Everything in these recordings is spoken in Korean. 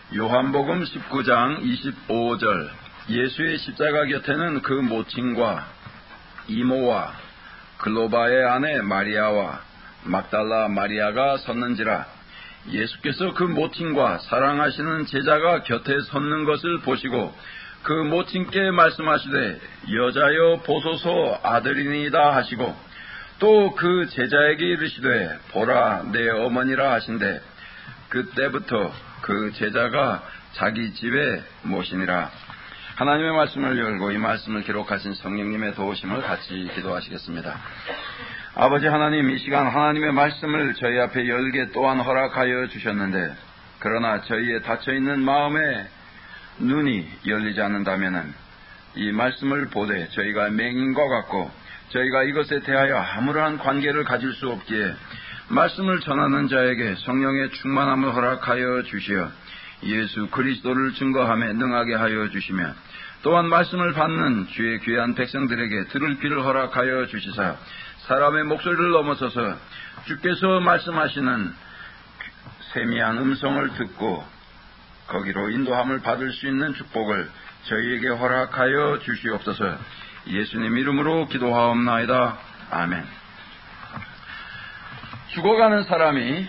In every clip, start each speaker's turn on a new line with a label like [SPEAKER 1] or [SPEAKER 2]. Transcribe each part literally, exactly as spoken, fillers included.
[SPEAKER 1] 요한복음 십구 장 이십오 절. 예수의 십자가 곁에는 그 모친과 이모와 글로바의 아내 마리아와 막달라 마리아가 섰는지라. 예수께서 그 모친과 사랑하시는 제자가 곁에 섰는 것을 보시고 그 모친께 말씀하시되 여자여 보소서 아들이니이다 하시고 또 그 제자에게 이르시되 보라 내 어머니라 하신대. 그때부터 그 제자가 자기 집에 모시니라. 하나님의 말씀을 열고 이 말씀을 기록하신 성령님의 도우심을 같이 기도하시겠습니다. 아버지 하나님, 이 시간 하나님의 말씀을 저희 앞에 열게 또한 허락하여 주셨는데, 그러나 저희의 닫혀있는 마음에 눈이 열리지 않는다면 이 말씀을 보되 저희가 맹인과 같고 저희가 이것에 대하여 아무런 관계를 가질 수 없기에 말씀을 전하는 자에게 성령의 충만함을 허락하여 주시어 예수 그리스도를 증거함에 능하게 하여 주시며, 또한 말씀을 받는 주의 귀한 백성들에게 들을 귀를 허락하여 주시사 사람의 목소리를 넘어서서 주께서 말씀하시는 세미한 음성을 듣고 거기로 인도함을 받을 수 있는 축복을 저희에게 허락하여 주시옵소서. 예수님 이름으로 기도하옵나이다. 아멘. 죽어가는 사람이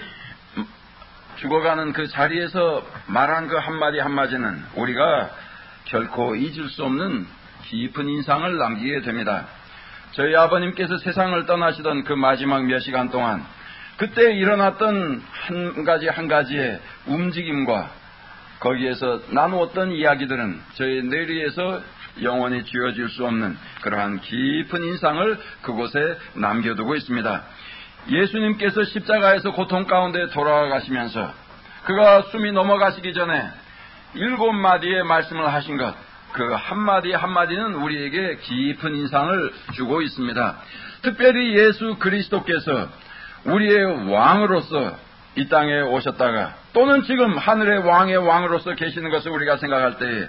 [SPEAKER 1] 죽어가는 그 자리에서 말한 그 한마디 한마디는 우리가 결코 잊을 수 없는 깊은 인상을 남기게 됩니다. 저희 아버님께서 세상을 떠나시던 그 마지막 몇 시간 동안 그때 일어났던 한 가지 한 가지의 움직임과 거기에서 나누었던 이야기들은 저희 뇌리에서 영원히 지워질 수 없는 그러한 깊은 인상을 그곳에 남겨두고 있습니다. 예수님께서 십자가에서 고통 가운데 돌아가시면서 그가 숨이 넘어가시기 전에 일곱 마디의 말씀을 하신 것, 그 한마디 한마디는 우리에게 깊은 인상을 주고 있습니다. 특별히 예수 그리스도께서 우리의 왕으로서 이 땅에 오셨다가 또는 지금 하늘의 왕의 왕으로서 계시는 것을 우리가 생각할 때에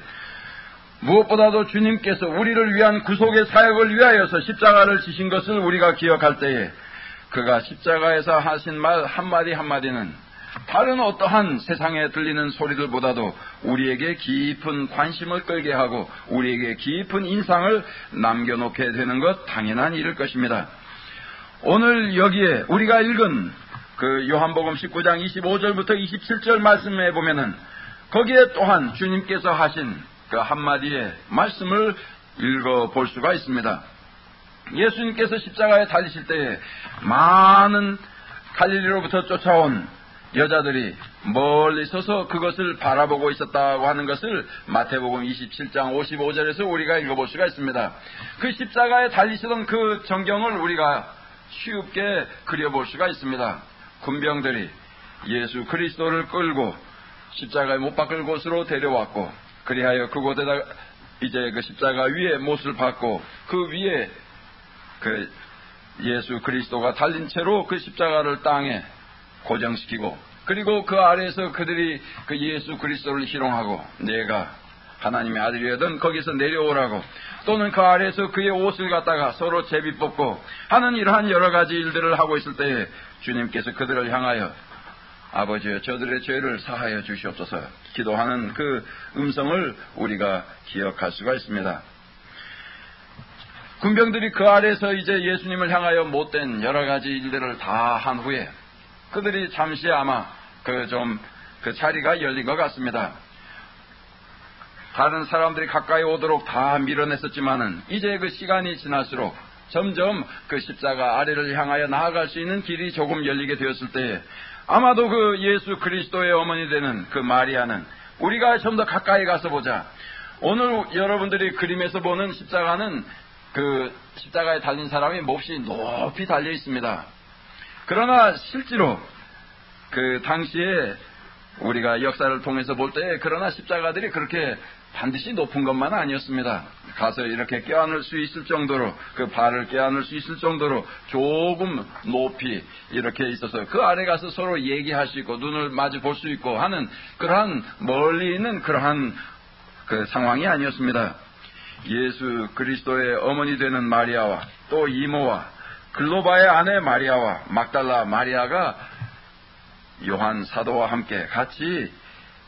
[SPEAKER 1] 무엇보다도 주님께서 우리를 위한 구속의 사역을 위하여서 십자가를 지신 것을 우리가 기억할 때에 그가 십자가에서 하신 말 한마디 한마디는 다른 어떠한 세상에 들리는 소리들보다도 우리에게 깊은 관심을 끌게 하고 우리에게 깊은 인상을 남겨놓게 되는 것 당연한 일일 것입니다. 오늘 여기에 우리가 읽은 그 요한복음 십구 장 이십오 절부터 이십칠 절 말씀에 보면은 거기에 또한 주님께서 하신 그 한마디의 말씀을 읽어볼 수가 있습니다. 예수님께서 십자가에 달리실 때에 많은 갈릴리로부터 쫓아온 여자들이 멀리 서서 그것을 바라보고 있었다고 하는 것을 마태복음 이십칠 장 오십오 절에서 우리가 읽어볼 수가 있습니다. 그 십자가에 달리시던 그 전경을 우리가 쉽게 그려볼 수가 있습니다. 군병들이 예수 그리스도를 끌고 십자가에 못 박을 곳으로 데려왔고, 그리하여 그곳에다 이제 그 십자가 위에 못을 박고 그 위에 그 예수 그리스도가 달린 채로 그 십자가를 땅에 고정시키고, 그리고 그 아래에서 그들이 그 예수 그리스도를 희롱하고 내가 하나님의 아들이거든 거기서 내려오라고, 또는 그 아래에서 그의 옷을 갖다가 서로 제비 뽑고 하는 이러한 여러 가지 일들을 하고 있을 때에 주님께서 그들을 향하여 아버지여 저들의 죄를 사하여 주시옵소서 기도하는 그 음성을 우리가 기억할 수가 있습니다. 군병들이 그 아래에서 이제 예수님을 향하여 못된 여러 가지 일들을 다 한 후에 그들이 잠시 아마 그 좀 그 자리가 열린 것 같습니다. 다른 사람들이 가까이 오도록 다 밀어냈었지만은 이제 그 시간이 지날수록 점점 그 십자가 아래를 향하여 나아갈 수 있는 길이 조금 열리게 되었을 때에 아마도 그 예수 그리스도의 어머니 되는 그 마리아는 우리가 좀 더 가까이 가서 보자. 오늘 여러분들이 그림에서 보는 십자가는 그 십자가에 달린 사람이 몹시 높이 달려 있습니다. 그러나 실제로 그 당시에 우리가 역사를 통해서 볼 때 그러나 십자가들이 그렇게 반드시 높은 것만 아니었습니다. 가서 이렇게 껴안을 수 있을 정도로 그 발을 껴안을 수 있을 정도로 조금 높이 이렇게 있어서 그 아래 가서 서로 얘기할 수 있고 눈을 마주 볼 수 있고 하는 그러한 멀리 있는 그러한 그 상황이 아니었습니다. 예수 그리스도의 어머니 되는 마리아와 또 이모와 글로바의 아내 마리아와 막달라 마리아가 요한 사도와 함께 같이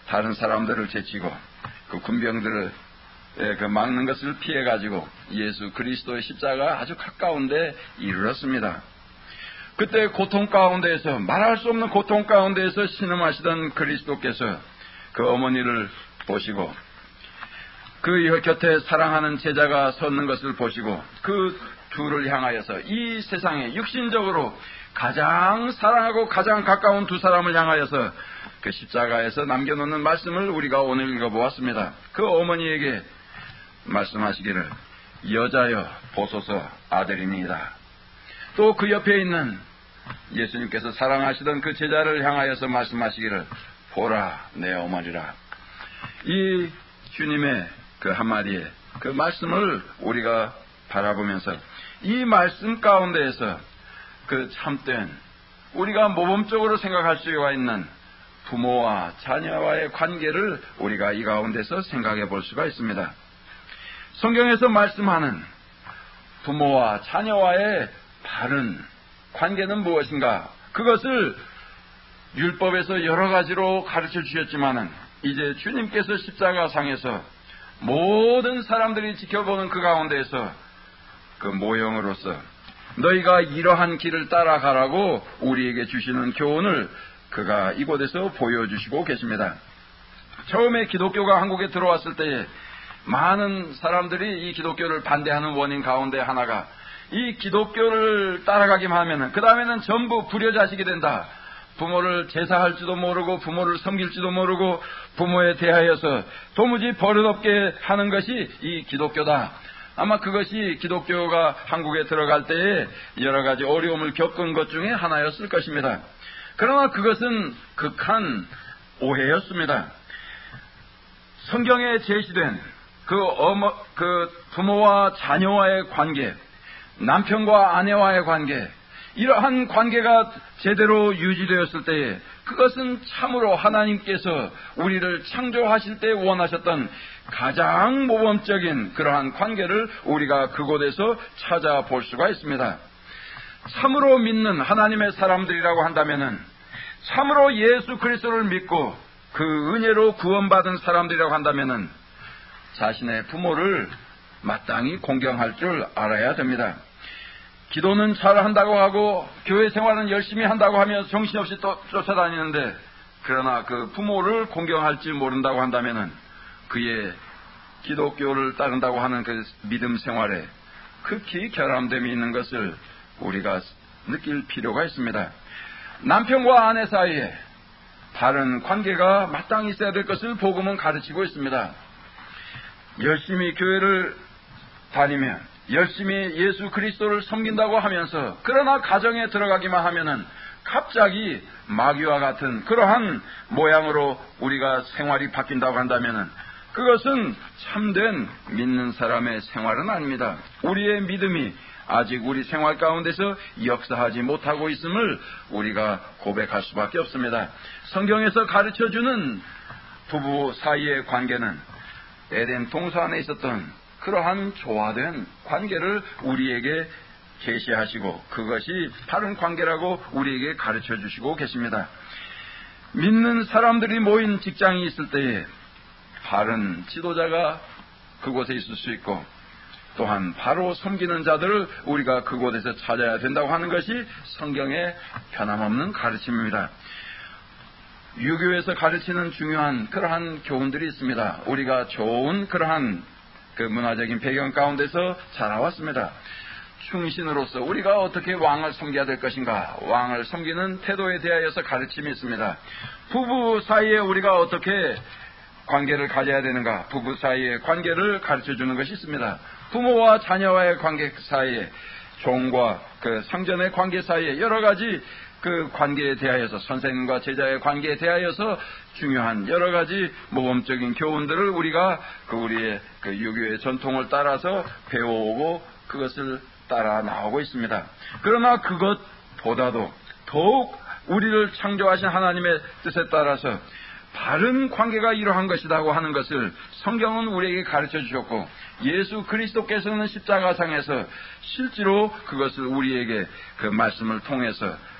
[SPEAKER 1] 다른 사람들을 제치고 그 군병들을 그 막는 것을 피해 가지고 예수 그리스도의 십자가 아주 가까운데 이르렀습니다. 그때 고통 가운데에서, 말할 수 없는 고통 가운데에서 신음하시던 그리스도께서 그 어머니를 보시고 그 곁에 사랑하는 제자가 섰는 것을 보시고 그 둘을 향하여서, 이 세상에 육신적으로 가장 사랑하고 가장 가까운 두 사람을 향하여서 그 십자가에서 남겨놓는 말씀을 우리가 오늘 읽어보았습니다. 그 어머니에게 말씀하시기를 여자여 보소서 아들이니이다. 또 그 옆에 있는 예수님께서 사랑하시던 그 제자를 향하여서 말씀하시기를 보라 내 어머니라. 이 주님의 그 한마디에 그 말씀을 우리가 바라보면서 이 말씀 가운데에서 그 참된 우리가 모범적으로 생각할 수가 있는 부모와 자녀와의 관계를 우리가 이 가운데서 생각해 볼 수가 있습니다. 성경에서 말씀하는 부모와 자녀와의 바른 관계는 무엇인가? 그것을 율법에서 여러 가지로 가르쳐 주셨지만은 이제 주님께서 십자가상에서 모든 사람들이 지켜보는 그 가운데에서 그 모형으로서 너희가 이러한 길을 따라가라고 우리에게 주시는 교훈을 그가 이곳에서 보여주시고 계십니다. 처음에 기독교가 한국에 들어왔을 때에 많은 사람들이 이 기독교를 반대하는 원인 가운데 하나가 이 기독교를 따라가기만 하면은 그 다음에는 전부 불효자식이 된다. 부모를 제사할지도 모르고 부모를 섬길지도 모르고 부모에 대하여서 도무지 버릇없게 하는 것이 이 기독교다. 아마 그것이 기독교가 한국에 들어갈 때에 여러 가지 어려움을 겪은 것 중에 하나였을 것입니다. 그러나 그것은 극한 오해였습니다. 성경에 제시된 그 어머, 그 부모와 자녀와의 관계, 남편과 아내와의 관계, 이러한 관계가 제대로 유지되었을 때에 그것은 참으로 하나님께서 우리를 창조하실 때 원하셨던 가장 모범적인 그러한 관계를 우리가 그곳에서 찾아볼 수가 있습니다. 참으로 믿는 하나님의 사람들이라고 한다면은 참으로 예수 그리스도를 믿고 그 은혜로 구원받은 사람들이라고 한다면은 자신의 부모를 마땅히 공경할 줄 알아야 됩니다. 기도는 잘 한다고 하고 교회 생활은 열심히 한다고 하며 정신없이 또 쫓아다니는데 그러나 그 부모를 공경할지 모른다고 한다면은 그의 기독교를 따른다고 하는 그 믿음 생활에 극히 결함됨이 있는 것을 우리가 느낄 필요가 있습니다. 남편과 아내 사이에 바른 관계가 마땅히 있어야 될 것을 복음은 가르치고 있습니다. 열심히 교회를 다니며 열심히 예수 그리스도를 섬긴다고 하면서 그러나 가정에 들어가기만 하면은 갑자기 마귀와 같은 그러한 모양으로 우리가 생활이 바뀐다고 한다면은 그것은 참된 믿는 사람의 생활은 아닙니다. 우리의 믿음이 아직 우리 생활 가운데서 역사하지 못하고 있음을 우리가 고백할 수밖에 없습니다. 성경에서 가르쳐주는 부부 사이의 관계는 에덴 동산에 있었던 그러한 조화된 관계를 우리에게 제시하시고 그것이 바른 관계라고 우리에게 가르쳐 주시고 계십니다. 믿는 사람들이 모인 직장이 있을 때에 바른 지도자가 그곳에 있을 수 있고 또한 바로 섬기는 자들을 우리가 그곳에서 찾아야 된다고 하는 것이 성경의 변함없는 가르침입니다. 유교에서 가르치는 중요한 그러한 교훈들이 있습니다. 우리가 좋은 그러한 그 문화적인 배경 가운데서 자라왔습니다. 충신으로서 우리가 어떻게 왕을 섬겨야 될 것인가, 왕을 섬기는 태도에 대하여서 가르침이 있습니다. 부부 사이에 우리가 어떻게 관계를 가져야 되는가, 부부 사이의 관계를 가르쳐주는 것이 있습니다. 부모와 자녀와의 관계 사이에, 종과 그 상전의 관계 사이에 여러 가지 그 관계에 대하여서, 선생님과 제자의 관계에 대하여서 중요한 여러 가지 모범적인 교훈들을 우리가 그 우리의 그 유교의 전통을 따라서 배워오고 그것을 따라 나오고 있습니다. 그러나 그것보다도 더욱 우리를 창조하신 하나님의 뜻에 따라서 바른 관계가 이러한 것이라고 하는 것을 성경은 우리에게 가르쳐 주셨고 예수 그리스도께서는 십자가상에서 실제로 그것을 우리에게 그 말씀을 통해서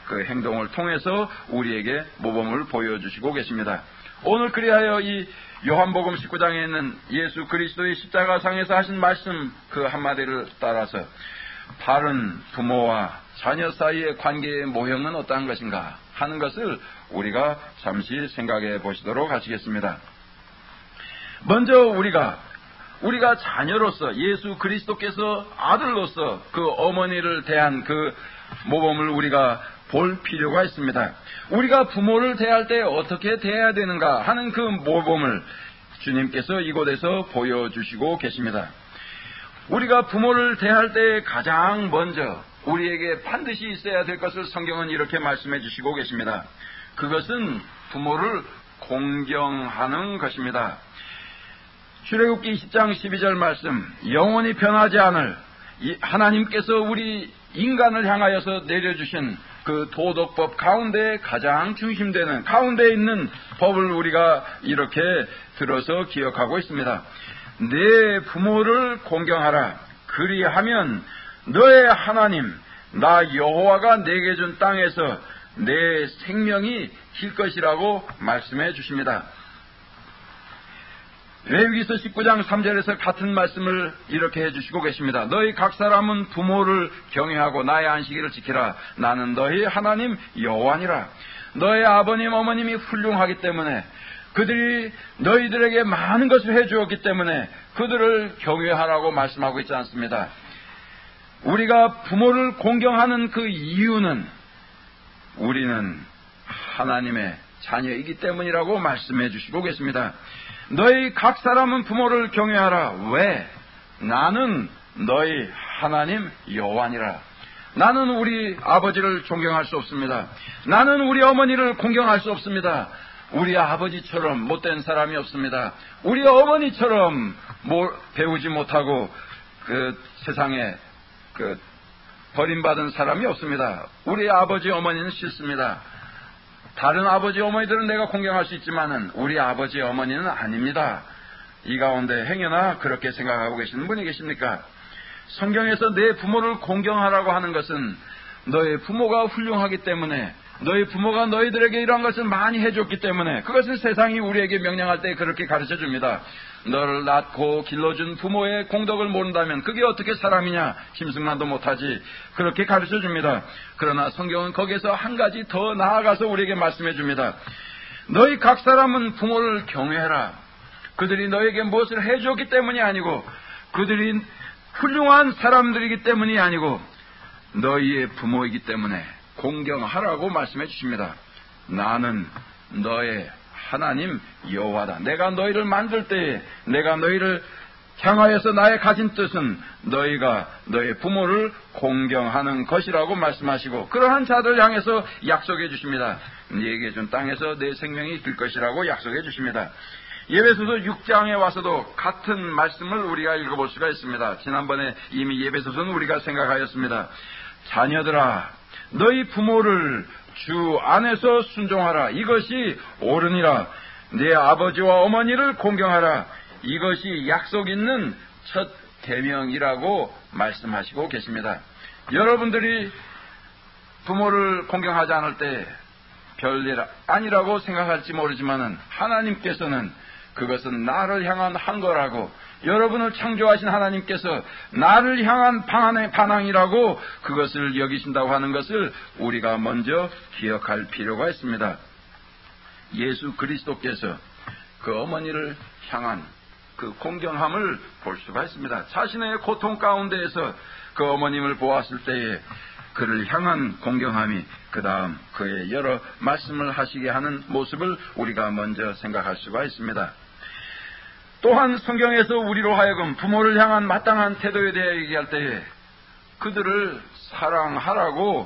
[SPEAKER 1] 그 행동을 통해서 우리에게 모범을 보여주시고 계십니다. 오늘 그리하여 이 요한복음 십구 장에 있는 예수 그리스도의 십자가상에서 하신 말씀 그 한마디를 따라서 바른 부모와 자녀 사이의 관계의 모형은 어떠한 것인가 하는 것을 우리가 잠시 생각해 보시도록 하시겠습니다. 먼저 우리가 우리가 자녀로서 예수 그리스도께서 아들로서 그 어머니를 대한 그 모범을 우리가 볼 필요가 있습니다. 우리가 부모를 대할 때 어떻게 대해야 되는가 하는 그 모범을 주님께서 이곳에서 보여주시고 계십니다. 우리가 부모를 대할 때 가장 먼저 우리에게 반드시 있어야 될 것을 성경은 이렇게 말씀해 주시고 계십니다. 그것은 부모를 공경하는 것입니다. 출애굽기 이십 장 십이 절 말씀, 영원히 변하지 않을 하나님께서 우리 인간을 향하여서 내려주신 그 도덕법 가운데 가장 중심되는 가운데 있는 법을 우리가 이렇게 들어서 기억하고 있습니다. 내 부모를 공경하라. 그리하면 너의 하나님 나 여호와가 내게 준 땅에서 내 생명이 길 것이라고 말씀해 주십니다. 레위기서 십구 장 삼 절에서 같은 말씀을 이렇게 해주시고 계십니다. 너희 각 사람은 부모를 경외하고 나의 안식일을 지키라. 나는 너희 하나님 여호와니라. 너의 아버님 어머님이 훌륭하기 때문에 그들이 너희들에게 많은 것을 해주었기 때문에 그들을 경외하라고 말씀하고 있지 않습니다. 우리가 부모를 공경하는 그 이유는 우리는 하나님의 자녀이기 때문이라고 말씀해 주시고 계십니다. 너희 각 사람은 부모를 경외하라. 왜? 나는 너희 하나님 여호와니라. 나는 우리 아버지를 존경할 수 없습니다. 나는 우리 어머니를 공경할 수 없습니다. 우리 아버지처럼 못된 사람이 없습니다. 우리 어머니처럼 뭐 배우지 못하고 그 세상에 그 버림받은 사람이 없습니다. 우리 아버지 어머니는 싫습니다. 다른 아버지 어머니들은 내가 공경할 수 있지만은 우리 아버지 어머니는 아닙니다. 이 가운데 행여나 그렇게 생각하고 계시는 분이 계십니까? 성경에서 내 부모를 공경하라고 하는 것은 너의 부모가 훌륭하기 때문에 너희 부모가 너희들에게 이러한 것을 많이 해줬기 때문에 그것은 세상이 우리에게 명령할 때 그렇게 가르쳐 줍니다. 너를 낳고 길러준 부모의 공덕을 모른다면 그게 어떻게 사람이냐? 심승만도 못하지. 그렇게 가르쳐 줍니다. 그러나 성경은 거기에서 한 가지 더 나아가서 우리에게 말씀해 줍니다. 너희 각 사람은 부모를 경외해라. 그들이 너에게 무엇을 해줬기 때문이 아니고 그들이 훌륭한 사람들이기 때문이 아니고 너희의 부모이기 때문에 공경하라고 말씀해 주십니다. 나는 너의 하나님 여호와다. 내가 너희를 만들 때에 내가 너희를 향하여서 나의 가진 뜻은 너희가 너의 부모를 공경하는 것이라고 말씀하시고 그러한 자들 향해서 약속해 주십니다. 네게 준 땅에서 내 생명이 길 것이라고 약속해 주십니다. 예배소서 육 장에 와서도 같은 말씀을 우리가 읽어볼 수가 있습니다. 지난번에 이미 예배소서는 우리가 생각하였습니다. 자녀들아 너희 부모를 주 안에서 순종하라. 이것이 옳으니라. 네 아버지와 어머니를 공경하라. 이것이 약속 있는 첫 계명이라고 말씀하시고 계십니다. 여러분들이 부모를 공경하지 않을 때 별일 아니라고 생각할지 모르지만은 하나님께서는 그것은 나를 향한 한 거라고 여러분을 창조하신 하나님께서 나를 향한 반항이라고 그것을 여기신다고 하는 것을 우리가 먼저 기억할 필요가 있습니다. 예수 그리스도께서 그 어머니를 향한 그 공경함을 볼 수가 있습니다. 자신의 고통 가운데에서 그 어머님을 보았을 때에 그를 향한 공경함이 그 다음 그의 여러 말씀을 하시게 하는 모습을 우리가 먼저 생각할 수가 있습니다. 또한 성경에서 우리로 하여금 부모를 향한 마땅한 태도에 대해 얘기할 때에 그들을 사랑하라고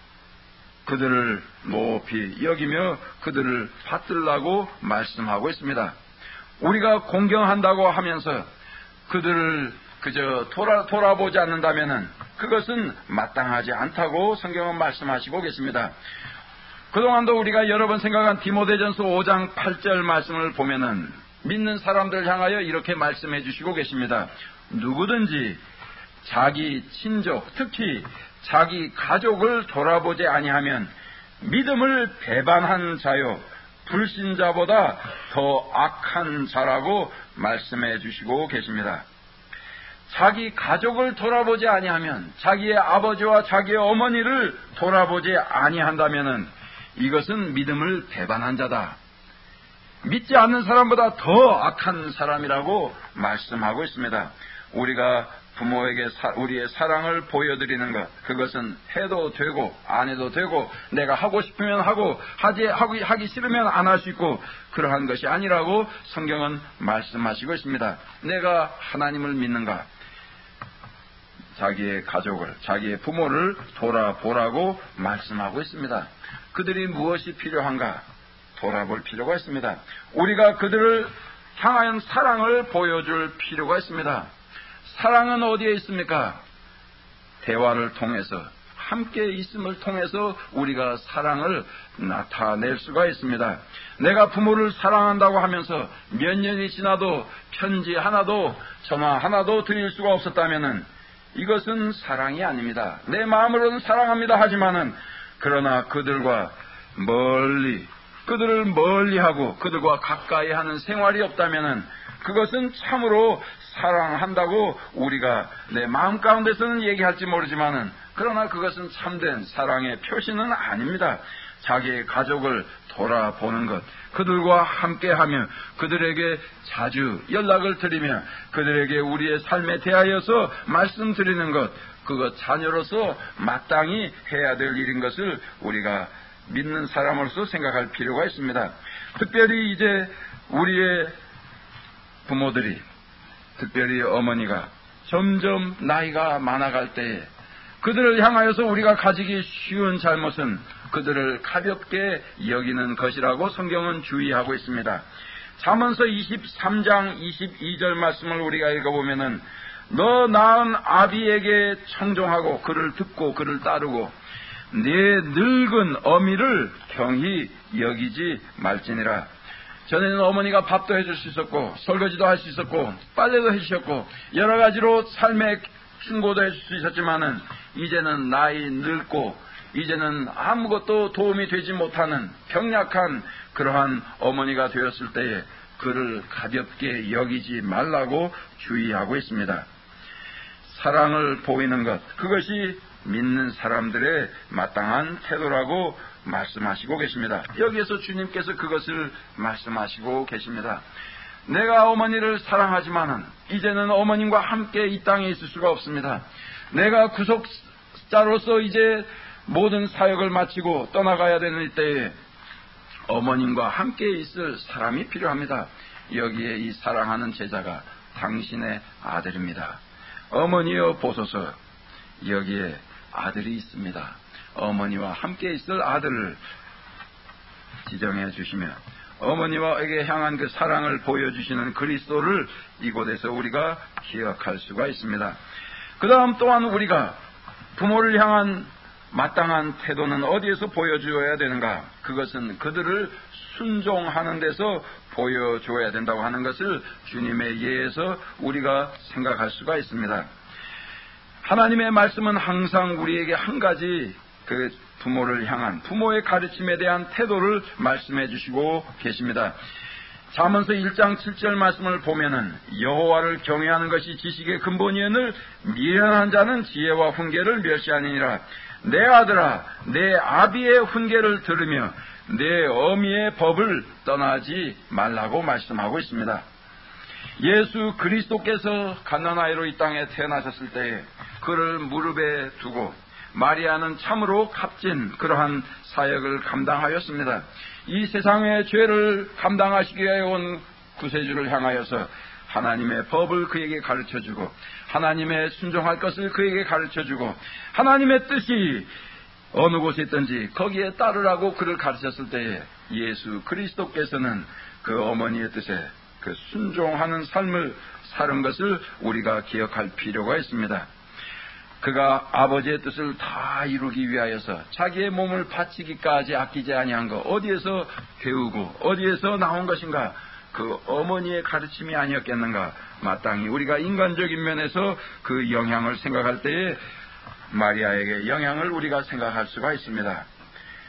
[SPEAKER 1] 그들을 높이 여기며 그들을 받들라고 말씀하고 있습니다. 우리가 공경한다고 하면서 그들을 그저 돌아, 돌아보지 않는다면은 그것은 마땅하지 않다고 성경은 말씀하시고 계십니다. 그동안도 우리가 여러 번 생각한 디모데전서 오 장 팔 절 말씀을 보면은 믿는 사람들 향하여 이렇게 말씀해 주시고 계십니다. 누구든지 자기 친족, 특히 자기 가족을 돌아보지 아니하면 믿음을 배반한 자요 불신자보다 더 악한 자라고 말씀해 주시고 계십니다. 자기 가족을 돌아보지 아니하면, 자기의 아버지와 자기의 어머니를 돌아보지 아니한다면 이것은 믿음을 배반한 자다. 믿지 않는 사람보다 더 악한 사람이라고 말씀하고 있습니다. 우리가 부모에게 사, 우리의 사랑을 보여드리는 것, 그것은 해도 되고 안 해도 되고 내가 하고 싶으면 하고 하지, 하기, 하기 싫으면 안 할 수 있고 그러한 것이 아니라고 성경은 말씀하시고 있습니다. 내가 하나님을 믿는가? 자기의 가족을, 자기의 부모를 돌아보라고 말씀하고 있습니다. 그들이 무엇이 필요한가? 돌아볼 필요가 있습니다. 우리가 그들을 향하여 사랑을 보여줄 필요가 있습니다. 사랑은 어디에 있습니까? 대화를 통해서, 함께 있음을 통해서 우리가 사랑을 나타낼 수가 있습니다. 내가 부모를 사랑한다고 하면서 몇 년이 지나도 편지 하나도 전화 하나도 드릴 수가 없었다면 이것은 사랑이 아닙니다. 내 마음으로는 사랑합니다 하지만은 그러나 그들과 멀리, 그들을 멀리하고 그들과 가까이 하는 생활이 없다면은 그것은 참으로 사랑한다고 우리가 내 마음 가운데서는 얘기할지 모르지만은 그러나 그것은 참된 사랑의 표시는 아닙니다. 자기의 가족을 돌아보는 것, 그들과 함께하며 그들에게 자주 연락을 드리며 그들에게 우리의 삶에 대하여서 말씀드리는 것, 그것 자녀로서 마땅히 해야 될 일인 것을 우리가 믿는 사람으로서 생각할 필요가 있습니다. 특별히 이제 우리의 부모들이, 특별히 어머니가 점점 나이가 많아갈 때에 그들을 향하여서 우리가 가지기 쉬운 잘못은 그들을 가볍게 여기는 것이라고 성경은 주의하고 있습니다. 잠언서 이십삼 장 이십이 절 말씀을 우리가 읽어보면은 너 낳은 아비에게 청종하고 그를 듣고 그를 따르고 네 늙은 어미를 경히 여기지 말지니라. 전에는 어머니가 밥도 해줄 수 있었고 설거지도 할 수 있었고 빨래도 해주셨고 여러 가지로 삶의 충고도 해줄 수 있었지만은 이제는 나이 늙고 이제는 아무것도 도움이 되지 못하는 병약한 그러한 어머니가 되었을 때에 그를 가볍게 여기지 말라고 주의하고 있습니다. 사랑을 보이는 것, 그것이 믿는 사람들의 마땅한 태도라고 말씀하시고 계십니다. 여기에서 주님께서 그것을 말씀하시고 계십니다. 내가 어머니를 사랑하지만은 이제는 어머님과 함께 이 땅에 있을 수가 없습니다. 내가 구속자로서 이제 모든 사역을 마치고 떠나가야 되는 이때에 어머님과 함께 있을 사람이 필요합니다. 여기에 이 사랑하는 제자가 당신의 아들입니다. 어머니여 보소서, 여기에 아들이 있습니다. 어머니와 함께 있을 아들을 지정해 주시며 어머니와에게 향한 그 사랑을 보여주시는 그리스도를 이곳에서 우리가 기억할 수가 있습니다. 그 다음 또한 우리가 부모를 향한 마땅한 태도는 어디에서 보여주어야 되는가? 그것은 그들을 순종하는 데서 보여줘야 된다고 하는 것을 주님의 예에서 우리가 생각할 수가 있습니다. 하나님의 말씀은 항상 우리에게 한 가지 그 부모를 향한 부모의 가르침에 대한 태도를 말씀해 주시고 계십니다. 잠언서 일 장 칠 절 말씀을 보면은 여호와를 경외하는 것이 지식의 근본이오늘 미련한 자는 지혜와 훈계를 멸시하니라. 내 아들아, 내 아비의 훈계를 들으며 내 어미의 법을 떠나지 말라고 말씀하고 있습니다. 예수 그리스도께서 갓난아이로 이 땅에 태어나셨을 때에 그를 무릎에 두고 마리아는 참으로 값진 그러한 사역을 감당하였습니다. 이 세상의 죄를 감당하시기 위해 온 구세주를 향하여서 하나님의 법을 그에게 가르쳐주고 하나님의 순종할 것을 그에게 가르쳐주고 하나님의 뜻이 어느 곳에 있든지 거기에 따르라고 그를 가르쳤을 때에 예수 그리스도께서는 그 어머니의 뜻에 그 순종하는 삶을 사는 것을 우리가 기억할 필요가 있습니다. 그가 아버지의 뜻을 다 이루기 위하여서 자기의 몸을 바치기까지 아끼지 아니한 것, 어디에서 배우고 어디에서 나온 것인가? 그 어머니의 가르침이 아니었겠는가? 마땅히 우리가 인간적인 면에서 그 영향을 생각할 때에 마리아에게 영향을 우리가 생각할 수가 있습니다.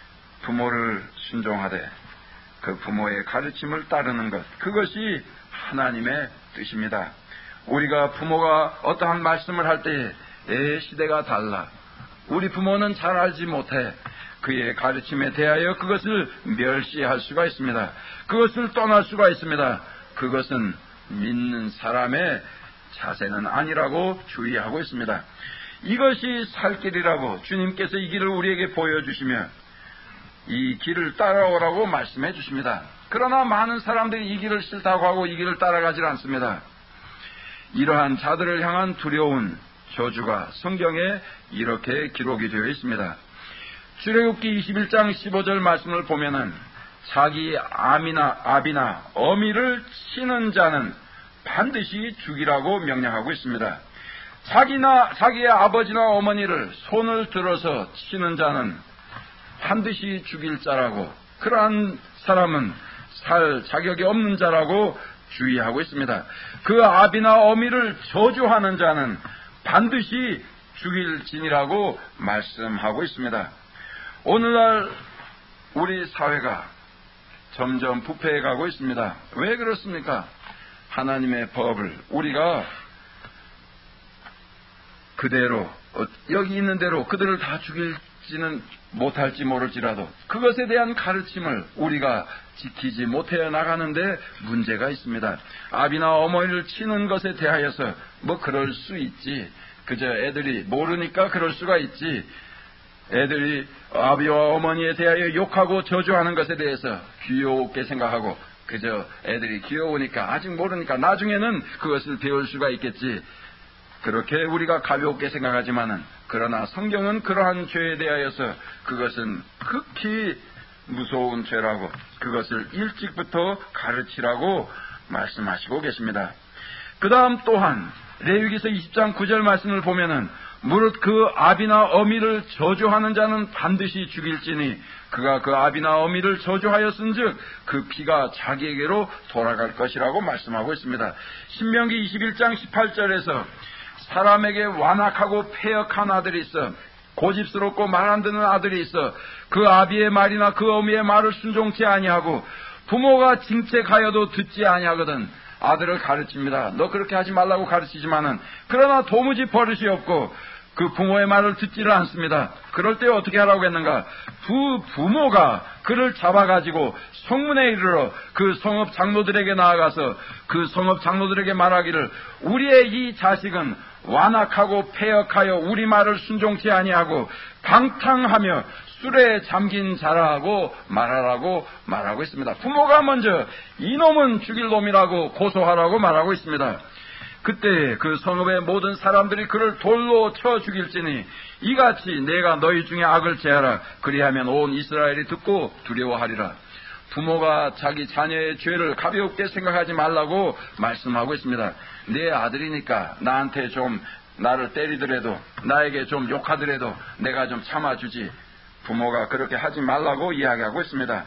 [SPEAKER 1] 부모를 순종하되 그 부모의 가르침을 따르는 것, 그것이 하나님의 뜻입니다. 우리가 부모가 어떠한 말씀을 할 때에 애 시대가 달라, 우리 부모는 잘 알지 못해 그의 가르침에 대하여 그것을 멸시할 수가 있습니다. 그것을 떠날 수가 있습니다. 그것은 믿는 사람의 자세는 아니라고 주의하고 있습니다. 이것이 살 길이라고 주님께서 이 길을 우리에게 보여주시며 이 길을 따라오라고 말씀해 주십니다. 그러나 많은 사람들이 이 길을 싫다고 하고 이 길을 따라가질 않습니다. 이러한 자들을 향한 두려운 저주가 성경에 이렇게 기록이 되어 있습니다. 출애굽기 이십일 장 십오 절 말씀을 보면은 자기 아미나, 아비나 어미를 치는 자는 반드시 죽이라고 명령하고 있습니다. 자기나 자기의 아버지나 어머니를 손을 들어서 치는 자는 반드시 죽일 자라고, 그러한 사람은 살 자격이 없는 자라고 주의하고 있습니다. 그 아비나 어미를 저주하는 자는 반드시 죽일 진이라고 말씀하고 있습니다. 오늘날 우리 사회가 점점 부패해 가고 있습니다. 왜 그렇습니까? 하나님의 법을 우리가 그대로 여기 있는 대로 그들을 다 죽일지는 못할지 모를지라도 그것에 대한 가르침을 우리가 지키지 못해 나가는데 문제가 있습니다. 아비나 어머니를 치는 것에 대하여서 뭐 그럴 수 있지, 그저 애들이 모르니까 그럴 수가 있지, 애들이 아비와 어머니에 대하여 욕하고 저주하는 것에 대해서 귀엽게 생각하고 그저 애들이 귀여우니까 아직 모르니까 나중에는 그것을 배울 수가 있겠지, 그렇게 우리가 가볍게 생각하지만은, 그러나 성경은 그러한 죄에 대하여서 그것은 극히 무서운 죄라고, 그것을 일찍부터 가르치라고 말씀하시고 계십니다. 그 다음 또한 레위기서 이십 장 구 절 말씀을 보면은 무릇 그 아비나 어미를 저주하는 자는 반드시 죽일지니 그가 그 아비나 어미를 저주하였은즉 그 피가 자기에게로 돌아갈 것이라고 말씀하고 있습니다. 신명기 이십일 장 십팔 절에서 사람에게 완악하고 패역한 아들이 있어, 고집스럽고 말 안 듣는 아들이 있어 그 아비의 말이나 그 어미의 말을 순종치 아니하고 부모가 징책하여도 듣지 아니하거든 아들을 가르칩니다. 너 그렇게 하지 말라고 가르치지만은 그러나 도무지 버릇이 없고 그 부모의 말을 듣지를 않습니다. 그럴 때 어떻게 하라고 했는가? 부 부모가 그를 잡아가지고 성문에 이르러 그 성읍 장로들에게 나아가서 그 성읍 장로들에게 말하기를 우리의 이 자식은 완악하고 패역하여 우리 말을 순종치 아니하고 방탕하며 술에 잠긴 자라고 말하라고 말하고 있습니다. 부모가 먼저 이놈은 죽일 놈이라고 고소하라고 말하고 있습니다. 그때 그 성읍의 모든 사람들이 그를 돌로 쳐 죽일지니 이같이 내가 너희 중에 악을 제하라. 그리하면 온 이스라엘이 듣고 두려워하리라. 부모가 자기 자녀의 죄를 가볍게 생각하지 말라고 말씀하고 있습니다. 내 아들이니까 나한테 좀 나를 때리더라도 나에게 좀 욕하더라도 내가 좀 참아주지. 부모가 그렇게 하지 말라고 이야기하고 있습니다.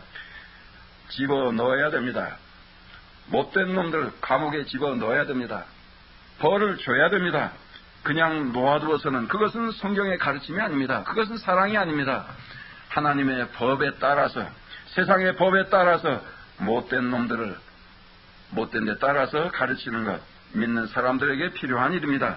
[SPEAKER 1] 집어넣어야 됩니다. 못된 놈들 감옥에 집어넣어야 됩니다. 벌을 줘야 됩니다. 그냥 놓아두어서는 그것은 성경의 가르침이 아닙니다. 그것은 사랑이 아닙니다. 하나님의 법에 따라서, 세상의 법에 따라서 못된 놈들을 못된 데 따라서 가르치는 것, 믿는 사람들에게 필요한 일입니다.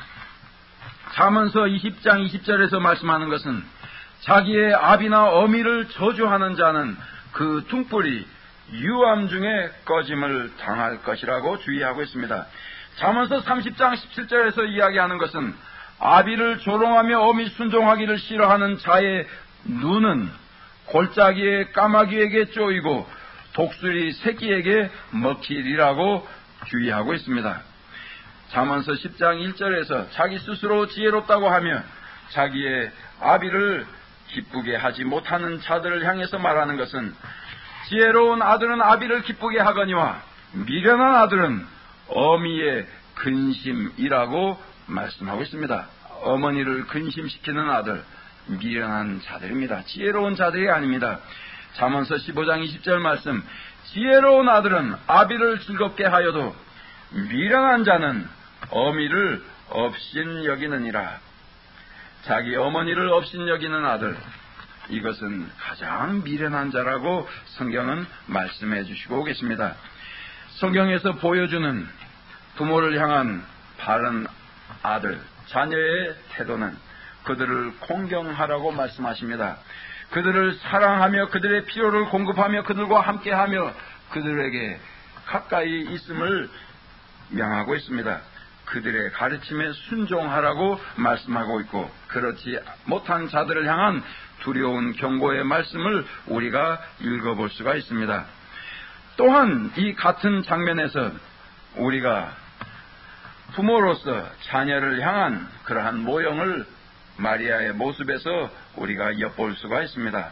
[SPEAKER 1] 잠언서 이십 장 이십 절에서 말씀하는 것은 자기의 아비나 어미를 저주하는 자는 그 등불이 유암 중에 꺼짐을 당할 것이라고 주의하고 있습니다. 잠언서 삼십 장 십칠 절에서 이야기하는 것은 아비를 조롱하며 어미 순종하기를 싫어하는 자의 눈은 골짜기의 까마귀에게 쪼이고 독수리 새끼에게 먹히리라고 주의하고 있습니다. 잠언서 십 장 일 절에서 자기 스스로 지혜롭다고 하며 자기의 아비를 기쁘게 하지 못하는 자들을 향해서 말하는 것은 지혜로운 아들은 아비를 기쁘게 하거니와 미련한 아들은 어미의 근심이라고 말씀하고 있습니다. 어머니를 근심시키는 아들, 미련한 자들입니다. 지혜로운 자들이 아닙니다. 잠언서 십오 장 이십 절 말씀, 지혜로운 아들은 아비를 즐겁게 하여도 미련한 자는 어미를 업신 여기느니라. 자기 어머니를 업신 여기는 아들, 이것은 가장 미련한 자라고 성경은 말씀해 주시고 계십니다. 성경에서 보여주는 부모를 향한 바른 아들, 자녀의 태도는 그들을 공경하라고 말씀하십니다. 그들을 사랑하며 그들의 필요를 공급하며 그들과 함께하며 그들에게 가까이 있음을 명하고 있습니다. 그들의 가르침에 순종하라고 말씀하고 있고, 그렇지 못한 자들을 향한 두려운 경고의 말씀을 우리가 읽어볼 수가 있습니다. 또한 이 같은 장면에서 우리가 부모로서 자녀를 향한 그러한 모형을 마리아의 모습에서 우리가 엿볼 수가 있습니다.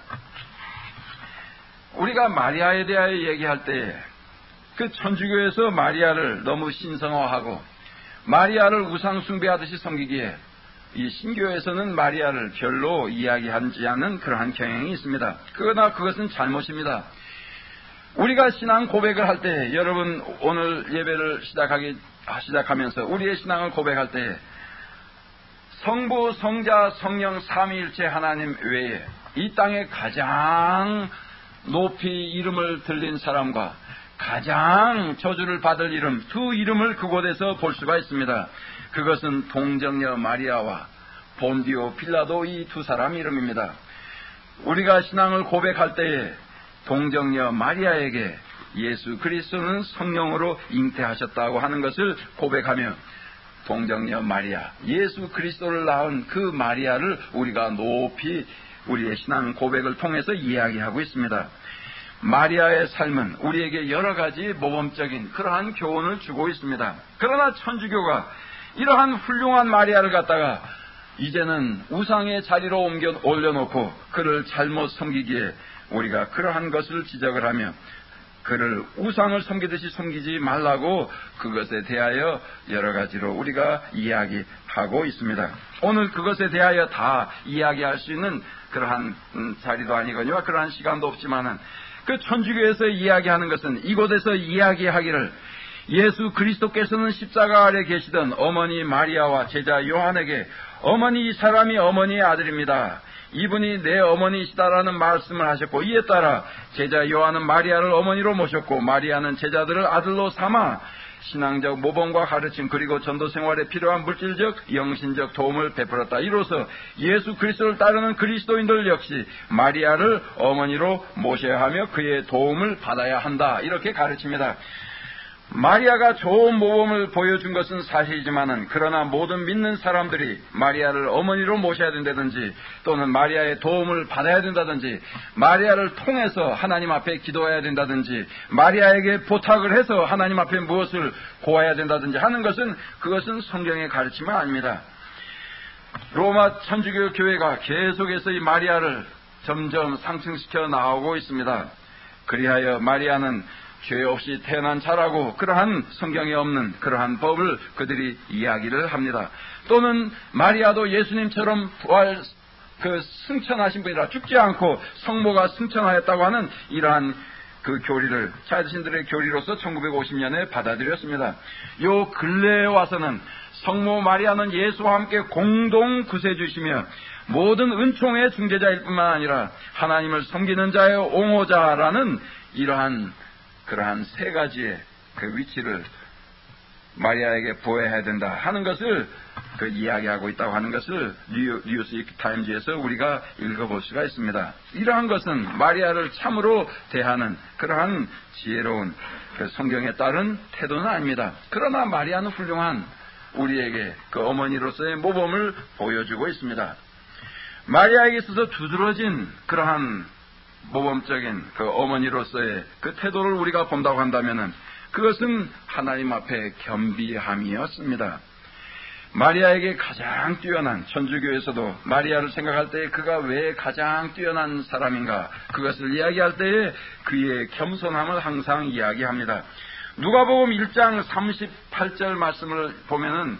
[SPEAKER 1] 우리가 마리아에 대하여 얘기할 때 그 천주교에서 마리아를 너무 신성화하고 마리아를 우상 숭배하듯이 섬기기에 이 신교에서는 마리아를 별로 이야기하지 않는 그러한 경향이 있습니다. 그러나 그것은 잘못입니다. 우리가 신앙 고백을 할 때, 여러분 오늘 예배를 시작하기 시작하면서 우리의 신앙을 고백할 때 성부, 성자, 성령 삼위일체 하나님 외에 이 땅에 가장 높이 이름을 들린 사람과 가장 저주를 받을 이름, 두 이름을 그곳에서 볼 수가 있습니다. 그것은 동정녀 마리아와 본디오 빌라도 이 두 사람 이름입니다. 우리가 신앙을 고백할 때에 동정녀 마리아에게 예수 그리스도는 성령으로 잉태하셨다고 하는 것을 고백하며 동정녀 마리아, 예수 그리스도를 낳은 그 마리아를 우리가 높이 우리의 신앙 고백을 통해서 이야기하고 있습니다. 마리아의 삶은 우리에게 여러 가지 모범적인 그러한 교훈을 주고 있습니다. 그러나 천주교가 이러한 훌륭한 마리아를 갖다가 이제는 우상의 자리로 옮겨 올려놓고 그를 잘못 섬기기에 우리가 그러한 것을 지적을 하며 그를 우상을 섬기듯이 섬기지 말라고 그것에 대하여 여러 가지로 우리가 이야기하고 있습니다. 오늘 그것에 대하여 다 이야기할 수 있는 그러한 자리도 아니거니와 그러한 시간도 없지만은 그 천주교에서 이야기하는 것은 이곳에서 이야기하기를 예수 그리스도께서는 십자가 아래 계시던 어머니 마리아와 제자 요한에게 어머니 이 사람이 어머니의 아들입니다. 이분이 내 어머니시다라는 말씀을 하셨고 이에 따라 제자 요한은 마리아를 어머니로 모셨고 마리아는 제자들을 아들로 삼아 신앙적 모범과 가르침 그리고 전도 생활에 필요한 물질적 영신적 도움을 베풀었다. 이로써 예수 그리스도를 따르는 그리스도인들 역시 마리아를 어머니로 모셔야 하며 그의 도움을 받아야 한다. 이렇게 가르칩니다. 마리아가 좋은 모범을 보여준 것은 사실이지만은 그러나 모든 믿는 사람들이 마리아를 어머니로 모셔야 된다든지 또는 마리아의 도움을 받아야 된다든지 마리아를 통해서 하나님 앞에 기도해야 된다든지 마리아에게 부탁을 해서 하나님 앞에 무엇을 고해야 된다든지 하는 것은 그것은 성경의 가르침은 아닙니다. 로마 천주교 교회가 계속해서 이 마리아를 점점 상승시켜 나오고 있습니다. 그리하여 마리아는 죄 없이 태어난 자라고 그러한 성경에 없는 그러한 법을 그들이 이야기를 합니다. 또는 마리아도 예수님처럼 부활 그 승천하신 분이라 죽지 않고 성모가 승천하였다고 하는 이러한 그 교리를 자신들의 교리로서 천구백오십 년에 받아들였습니다. 요 근래에 와서는 성모 마리아는 예수와 함께 공동 구세주시며 모든 은총의 중재자일 뿐만 아니라 하나님을 섬기는 자의 옹호자라는 이러한 그러한 세 가지의 그 위치를 마리아에게 보여야 된다 하는 것을 그 이야기하고 있다고 하는 것을 뉴, 뉴스위크 타임즈에서 우리가 읽어볼 수가 있습니다. 이러한 것은 마리아를 참으로 대하는 그러한 지혜로운 그 성경에 따른 태도는 아닙니다. 그러나 마리아는 훌륭한 우리에게 그 어머니로서의 모범을 보여주고 있습니다. 마리아에게 있어서 두드러진 그러한 모범적인 그 어머니로서의 그 태도를 우리가 본다고 한다면은 그것은 하나님 앞에 겸비함이었습니다. 마리아에게 가장 뛰어난 천주교에서도 마리아를 생각할 때 그가 왜 가장 뛰어난 사람인가 그것을 이야기할 때에 그의 겸손함을 항상 이야기합니다. 누가복음 일 장 삼십팔 절 말씀을 보면은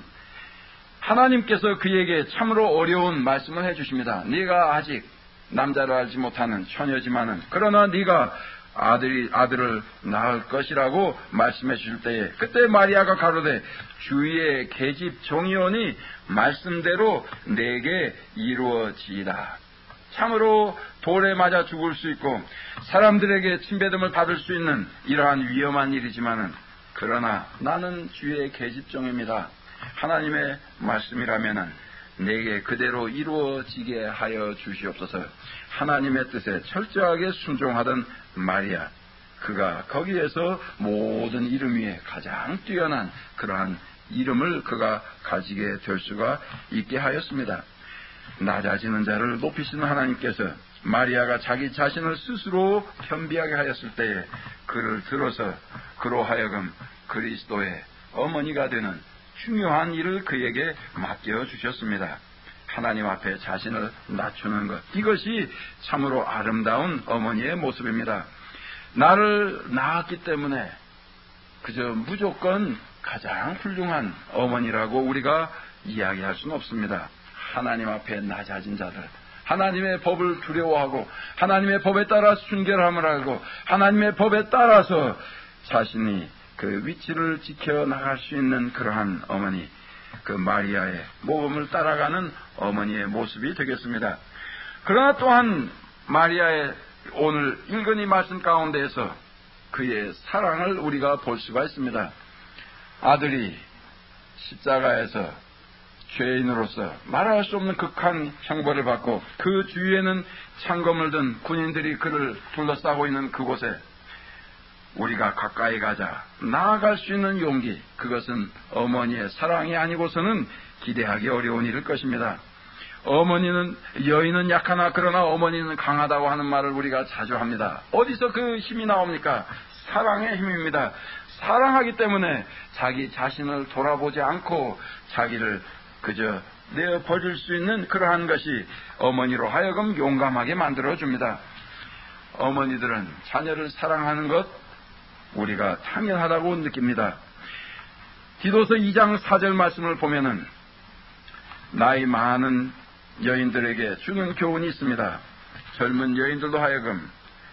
[SPEAKER 1] 하나님께서 그에게 참으로 어려운 말씀을 해주십니다. 네가 아직 남자를 알지 못하는 처녀지만은 그러나 네가 아들이 아들을 낳을 것이라고 말씀해 주실 때에 그때 마리아가 가로되 주의 계집 종이오니 말씀대로 내게 이루어지이다. 참으로 돌에 맞아 죽을 수 있고 사람들에게 침뱉음을 받을 수 있는 이러한 위험한 일이지만은 그러나 나는 주의 계집종입니다. 하나님의 말씀이라면은 내게 그대로 이루어지게 하여 주시옵소서. 하나님의 뜻에 철저하게 순종하던 마리아, 그가 거기에서 모든 이름 위에 가장 뛰어난 그러한 이름을 그가 가지게 될 수가 있게 하였습니다. 낮아지는 자를 높이시는 하나님께서 마리아가 자기 자신을 스스로 겸비하게 하였을 때에 그를 들어서 그로 하여금 그리스도의 어머니가 되는 중요한 일을 그에게 맡겨 주셨습니다. 하나님 앞에 자신을 낮추는 것, 이것이 참으로 아름다운 어머니의 모습입니다. 나를 낳았기 때문에 그저 무조건 가장 훌륭한 어머니라고 우리가 이야기할 수는 없습니다. 하나님 앞에 낮아진 자들, 하나님의 법을 두려워하고 하나님의 법에 따라 순결함을 알고 하나님의 법에 따라서 자신이 그 위치를 지켜나갈 수 있는 그러한 어머니, 그 마리아의 모범을 따라가는 어머니의 모습이 되겠습니다. 그러나 또한 마리아의 오늘 읽은 이 말씀 가운데에서 그의 사랑을 우리가 볼 수가 있습니다. 아들이 십자가에서 죄인으로서 말할 수 없는 극한 형벌을 받고 그 주위에는 창검을 든 군인들이 그를 둘러싸고 있는 그곳에 우리가 가까이 가자 나아갈 수 있는 용기, 그것은 어머니의 사랑이 아니고서는 기대하기 어려운 일일 것입니다. 어머니는, 여인은 약하나 그러나 어머니는 강하다고 하는 말을 우리가 자주 합니다. 어디서 그 힘이 나옵니까? 사랑의 힘입니다. 사랑하기 때문에 자기 자신을 돌아보지 않고 자기를 그저 내어 버릴 수 있는 그러한 것이 어머니로 하여금 용감하게 만들어줍니다. 어머니들은 자녀를 사랑하는 것 우리가 당연하다고 느낍니다. 디도서 이 장 사 절 말씀을 보면은 나이 많은 여인들에게 주는 교훈이 있습니다. 젊은 여인들도 하여금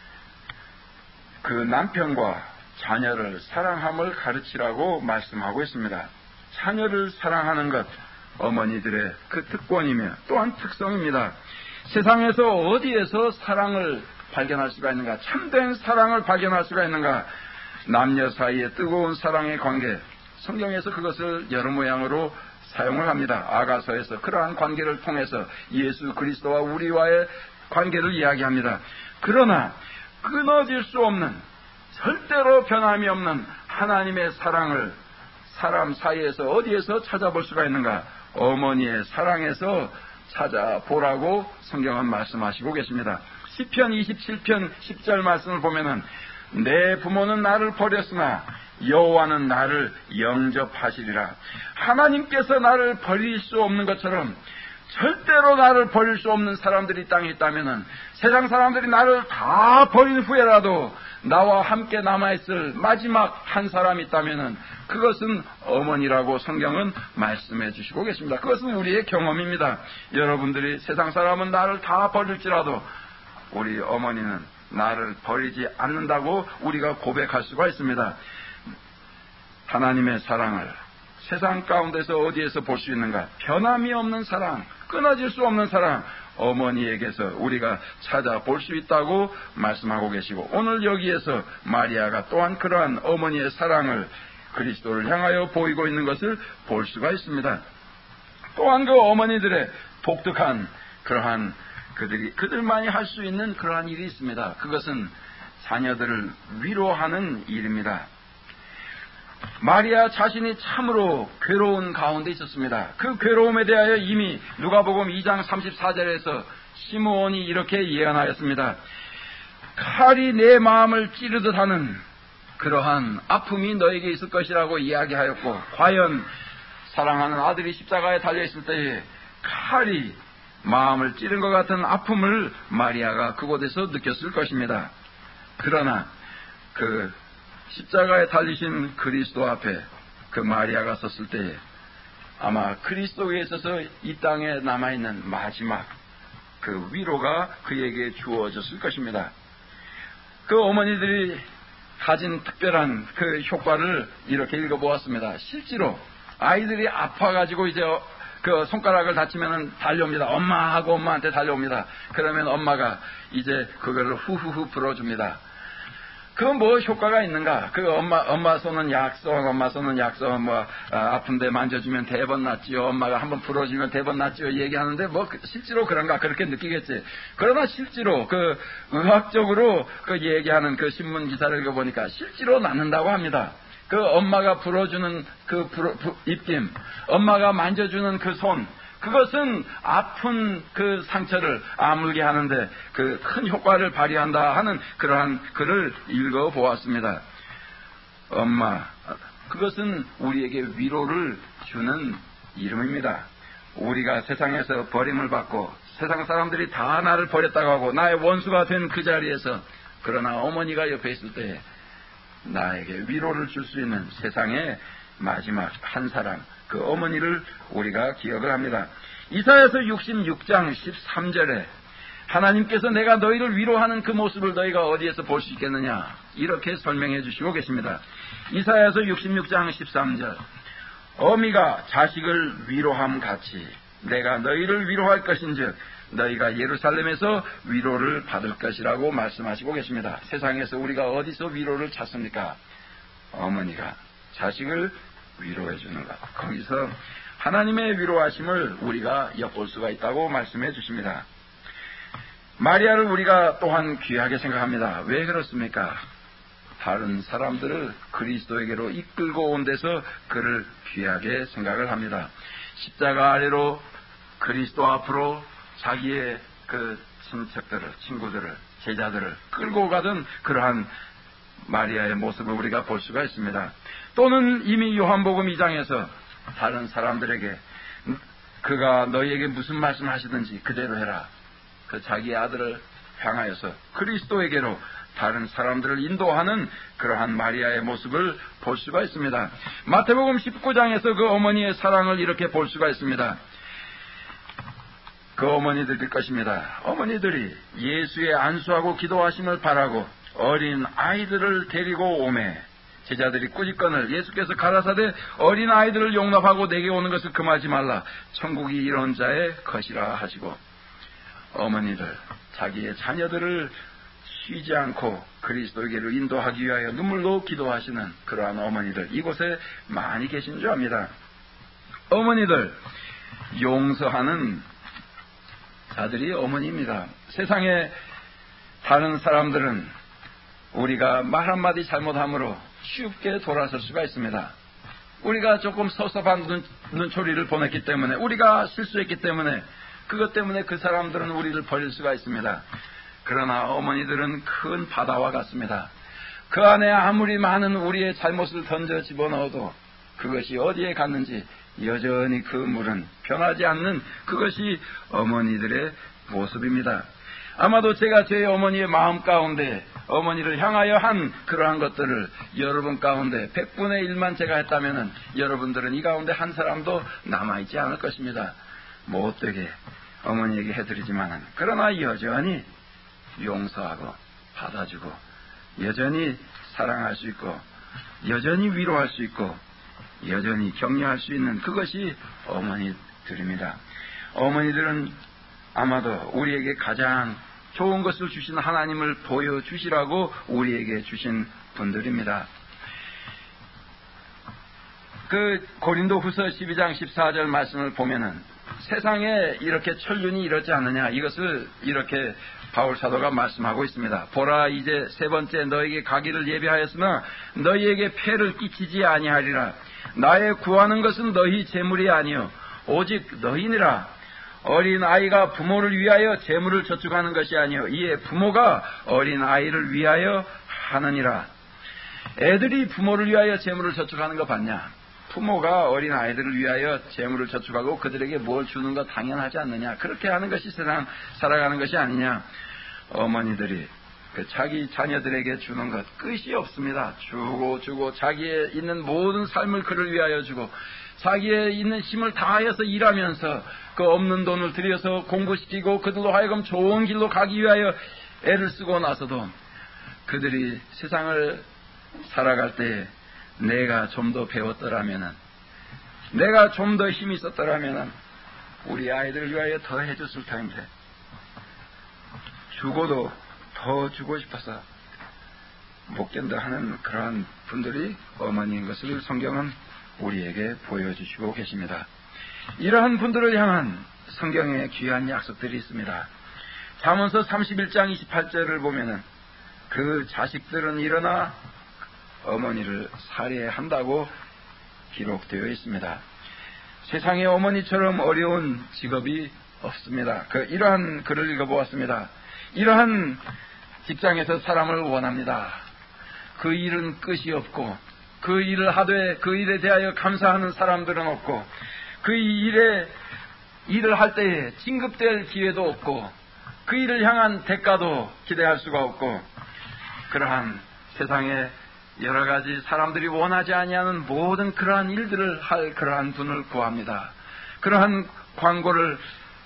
[SPEAKER 1] 그 남편과 자녀를 사랑함을 가르치라고 말씀하고 있습니다. 자녀를 사랑하는 것, 어머니들의 그 특권이며 또한 특성입니다. 세상에서 어디에서 사랑을 발견할 수가 있는가? 참된 사랑을 발견할 수가 있는가? 남녀 사이의 뜨거운 사랑의 관계, 성경에서 그것을 여러 모양으로 사용을 합니다. 아가서에서 그러한 관계를 통해서 예수 그리스도와 우리와의 관계를 이야기합니다. 그러나 끊어질 수 없는, 절대로 변함이 없는 하나님의 사랑을 사람 사이에서 어디에서 찾아볼 수가 있는가? 어머니의 사랑에서 찾아보라고 성경은 말씀하시고 계십니다. 시편 이십칠 편 십 절 말씀을 보면은 내 부모는 나를 버렸으나 여호와는 나를 영접하시리라. 하나님께서 나를 버릴 수 없는 것처럼 절대로 나를 버릴 수 없는 사람들이 땅에 있다면은, 세상 사람들이 나를 다 버린 후에라도 나와 함께 남아있을 마지막 한 사람이 있다면은 그것은 어머니라고 성경은 말씀해 주시고 계십니다. 그것은 우리의 경험입니다. 여러분들이 세상 사람은 나를 다 버릴지라도 우리 어머니는 나를 버리지 않는다고 우리가 고백할 수가 있습니다. 하나님의 사랑을 세상 가운데서 어디에서 볼 수 있는가? 변함이 없는 사랑, 끊어질 수 없는 사랑, 어머니에게서 우리가 찾아볼 수 있다고 말씀하고 계시고, 오늘 여기에서 마리아가 또한 그러한 어머니의 사랑을 그리스도를 향하여 보이고 있는 것을 볼 수가 있습니다. 또한 그 어머니들의 독특한 그러한 그들이 그들만이 할 수 있는 그러한 일이 있습니다. 그것은 자녀들을 위로하는 일입니다. 마리아 자신이 참으로 괴로운 가운데 있었습니다. 그 괴로움에 대하여 이미 누가복음 이 장 삼십사 절에서 시므온이 이렇게 예언하였습니다. 칼이 내 마음을 찌르듯 하는 그러한 아픔이 너에게 있을 것이라고 이야기하였고, 과연 사랑하는 아들이 십자가에 달려있을 때에 칼이 마음을 찌른 것 같은 아픔을 마리아가 그곳에서 느꼈을 것입니다. 그러나 그 십자가에 달리신 그리스도 앞에 그 마리아가 섰을 때에 아마 그리스도에 있어서 이 땅에 남아있는 마지막 그 위로가 그에게 주어졌을 것입니다. 그 어머니들이 가진 특별한 그 효과를 이렇게 읽어보았습니다. 실제로 아이들이 아파가지고 이제 그 손가락을 다치면은 달려옵니다. 엄마 하고 엄마한테 달려옵니다. 그러면 엄마가 이제 그거를 후후후 불어줍니다. 그건 뭐 효과가 있는가? 그 엄마, 엄마 손은 약손, 엄마 손은 약손, 뭐, 아, 아픈데 만져주면 대번 낫지요. 엄마가 한번 불어주면 대번 낫지요. 얘기하는데 뭐, 실제로 그런가? 그렇게 느끼겠지. 그러나 실제로 그 의학적으로 그 얘기하는 그 신문 기사를 읽어보니까 실제로 낫는다고 합니다. 그 엄마가 불어주는 그 불어, 부, 입김, 엄마가 만져주는 그 손, 그것은 아픈 그 상처를 아물게 하는데 그 큰 효과를 발휘한다 하는 그러한 글을 읽어보았습니다. 엄마, 그것은 우리에게 위로를 주는 이름입니다. 우리가 세상에서 버림을 받고 세상 사람들이 다 나를 버렸다고 하고 나의 원수가 된 그 자리에서 그러나 어머니가 옆에 있을 때 나에게 위로를 줄 수 있는 세상의 마지막 한 사람, 그 어머니를 우리가 기억을 합니다. 이사야서 육십육 장 십삼 절에 하나님께서 내가 너희를 위로하는 그 모습을 너희가 어디에서 볼 수 있겠느냐, 이렇게 설명해 주시고 계십니다. 이사야서 육십육 장 십삼 절, 어미가 자식을 위로함 같이 내가 너희를 위로할 것인즉 너희가 예루살렘에서 위로를 받을 것이라고 말씀하시고 계십니다. 세상에서 우리가 어디서 위로를 찾습니까? 어머니가 자식을 위로해 주는 것, 거기서 하나님의 위로하심을 우리가 엿볼 수가 있다고 말씀해 주십니다. 마리아를 우리가 또한 귀하게 생각합니다. 왜 그렇습니까? 다른 사람들을 그리스도에게로 이끌고 온 데서 그를 귀하게 생각을 합니다. 십자가 아래로 그리스도 앞으로 자기의 그 친척들을, 친구들을, 제자들을 끌고 가던 그러한 마리아의 모습을 우리가 볼 수가 있습니다. 또는 이미 요한복음 이 장에서 다른 사람들에게 그가 너희에게 무슨 말씀 하시든지 그대로 해라, 그 자기의 아들을 향하여서 그리스도에게로 다른 사람들을 인도하는 그러한 마리아의 모습을 볼 수가 있습니다. 마태복음 십구 장에서 그 어머니의 사랑을 이렇게 볼 수가 있습니다. 그 어머니들일 것입니다. 어머니들이 예수의 안수하고 기도하심을 바라고 어린 아이들을 데리고 오매 제자들이 꾸짖거늘 예수께서 가라사대 어린 아이들을 용납하고 내게 오는 것을 금하지 말라, 천국이 이런 자의 것이라 하시고, 어머니들 자기의 자녀들을 쉬지 않고 그리스도에게로 인도하기 위하여 눈물로 기도하시는 그러한 어머니들, 이곳에 많이 계신 줄 압니다. 어머니들, 용서하는 자들이 어머니입니다. 세상에 다른 사람들은 우리가 말 한마디 잘못함으로 쉽게 돌아설 수가 있습니다. 우리가 조금 섭섭한 눈, 눈초리를 보냈기 때문에, 우리가 실수했기 때문에, 그것 때문에 그 사람들은 우리를 버릴 수가 있습니다. 그러나 어머니들은 큰 바다와 같습니다. 그 안에 아무리 많은 우리의 잘못을 던져 집어넣어도 그것이 어디에 갔는지 여전히 그 물은 변하지 않는 그것이 어머니들의 모습입니다. 아마도 제가 제 어머니의 마음 가운데 어머니를 향하여 한 그러한 것들을 여러분 가운데 백분의 일만 제가 했다면 여러분들은 이 가운데 한 사람도 남아있지 않을 것입니다. 못되게 어머니에게 해드리지만은, 그러나 여전히 용서하고 받아주고 여전히 사랑할 수 있고 여전히 위로할 수 있고 여전히 격려할 수 있는 그것이 어머니들입니다. 어머니들은 아마도 우리에게 가장 좋은 것을 주신 하나님을 보여주시라고 우리에게 주신 분들입니다. 그 고린도 후서 십이 장 십사 절 말씀을 보면은 세상에 이렇게 천륜이 이렇지 않느냐, 이것을 이렇게 바울 사도가 말씀하고 있습니다. 보라, 이제 세 번째 너에게 가기를 예비하였으나 너희에게 폐를 끼치지 아니하리라. 나의 구하는 것은 너희 재물이 아니요 오직 너희니라. 어린 아이가 부모를 위하여 재물을 저축하는 것이 아니요 이에 부모가 어린 아이를 위하여 하느니라. 애들이 부모를 위하여 재물을 저축하는 거 봤냐? 부모가 어린 아이들을 위하여 재물을 저축하고 그들에게 뭘 주는 거 당연하지 않느냐? 그렇게 하는 것이 세상 살아가는 것이 아니냐? 어머니들이 그 자기 자녀들에게 주는 것 끝이 없습니다. 주고 주고 자기의 있는 모든 삶을 그를 위하여 주고 자기의 있는 힘을 다하여서 일하면서 그 없는 돈을 들여서 공부시키고 그들로 하여금 좋은 길로 가기 위하여 애를 쓰고 나서도 그들이 세상을 살아갈 때 내가 좀 더 배웠더라면은, 내가 좀 더 힘이 있었더라면은, 우리 아이들을 위하여 더 해줬을 터인데 주고도 더 주고 싶어서 못 견뎌하는 그러한 분들이 어머니인 것을 성경은 우리에게 보여주시고 계십니다. 이러한 분들을 향한 성경의 귀한 약속들이 있습니다. 잠언서 삼십일 장 이십팔 절을 보면은 그 자식들은 일어나 어머니를 살해한다고 기록되어 있습니다. 세상에 어머니처럼 어려운 직업이 없습니다. 그 이러한 글을 읽어보았습니다. 이러한 직장에서 사람을 원합니다. 그 일은 끝이 없고 그 일을 하되 그 일에 대하여 감사하는 사람들은 없고 그 일에 일을 할 때에 진급될 기회도 없고 그 일을 향한 대가도 기대할 수가 없고 그러한 세상에 여러 가지 사람들이 원하지 아니하는 모든 그러한 일들을 할 그러한 분을 구합니다. 그러한 광고를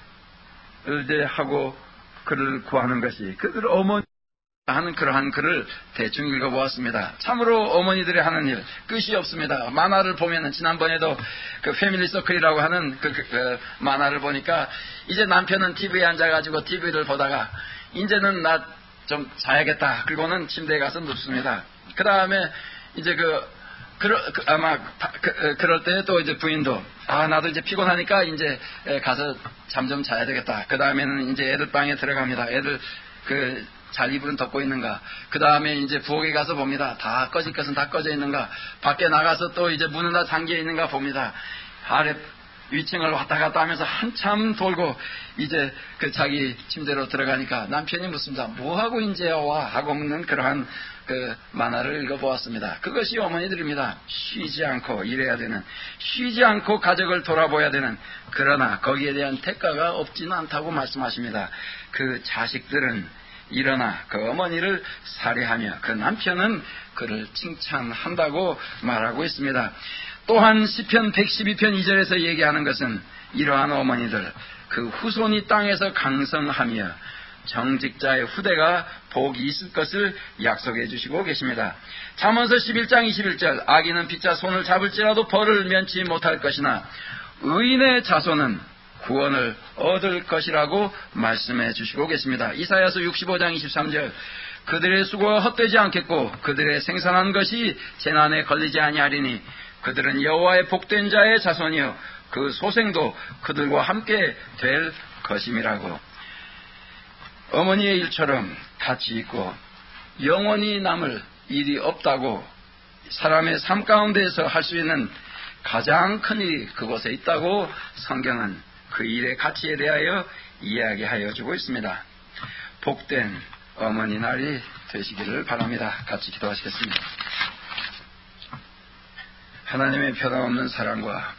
[SPEAKER 1] 이제 하고 그를 구하는 것이 그들 어머니 하는 그러한 글을 대충 읽어보았습니다. 참으로 어머니들이 하는 일 끝이 없습니다. 만화를 보면은 지난번에도 그 패밀리 서클이라고 하는 그, 그, 그 만화를 보니까 이제 남편은 티비에 앉아가지고 티비를 보다가 이제는 나 좀 자야겠다. 그리고는 침대에 가서 눕습니다. 그 다음에 이제 그, 그, 그 아마 그, 그럴 때 또 이제 부인도 아 나도 이제 피곤하니까 이제 가서 잠 좀 자야 되겠다. 그 다음에는 이제 애들 방에 들어갑니다. 애들 그 잘 이불은 덮고 있는가. 그 다음에 이제 부엌에 가서 봅니다. 다 꺼질 것은 다 꺼져 있는가. 밖에 나가서 또 이제 문은 다 잠겨 있는가 봅니다. 아래 위층을 왔다 갔다 하면서 한참 돌고 이제 그 자기 침대로 들어가니까 남편이 묻습니다. 뭐하고 이제 와? 하고 묻는 그러한 그 만화를 읽어보았습니다. 그것이 어머니들입니다. 쉬지 않고 일해야 되는, 쉬지 않고 가족을 돌아보야 되는, 그러나 거기에 대한 대가가 없지는 않다고 말씀하십니다. 그 자식들은 일어나 그 어머니를 살해하며 그 남편은 그를 칭찬한다고 말하고 있습니다. 또한 시편 백십이 편 이 절에서 얘기하는 것은 이러한 어머니들 그 후손이 땅에서 강성하며 정직자의 후대가 복이 있을 것을 약속해 주시고 계십니다. 잠언서 십일 장 이십일 절 악인은 피차 손을 잡을지라도 벌을 면치 못할 것이나 의인의 자손은 구원을 얻을 것이라고 말씀해 주시고 계십니다. 이사야서 육십오 장 이십삼 절 그들의 수고가 헛되지 않겠고 그들의 생산한 것이 재난에 걸리지 아니하리니 그들은 여호와의 복된 자의 자손이요 그 소생도 그들과 함께 될 것임이라고. 어머니의 일처럼 가치 있고 영원히 남을 일이 없다고 사람의 삶 가운데에서 할 수 있는 가장 큰 일이 그곳에 있다고 성경은 그 일의 가치에 대하여 이야기하여 주고 있습니다. 복된 어머니 날이 되시기를 바랍니다. 같이 기도하시겠습니다. 하나님의 변함없는 사랑과